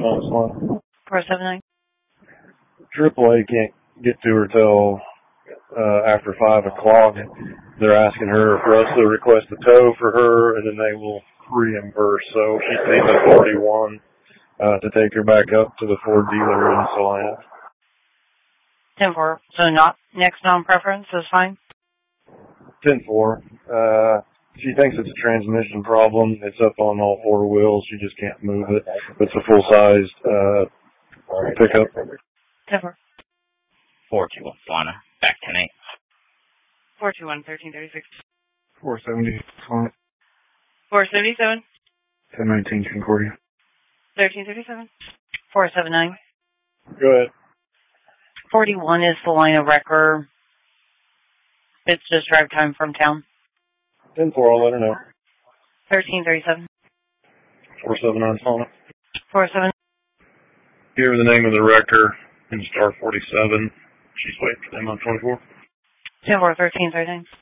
479. 479. AAA can't get to her till after 5 o'clock. They're asking her for us to request a tow for her, and then they will reimburse. So she needs a 41 to take her back up to the Ford dealer in Salina. 10-4. So not next non-preference is fine? 10-4. She thinks it's a transmission problem. It's up on all 4 wheels. She just can't move it. It's a full-sized pickup. 10-4. 421 Salina. Back 10-8. 421, 1336. 470. 477. 1019 Concordia. 1337. 479. Go ahead. 41 is the line of wrecker. It's just drive time from town. 10-4, I'll let her know. 1337. 479 Salina. 47. Give her the name of the wrecker and star 47. She's waiting for them on 24. 10-4, 1339.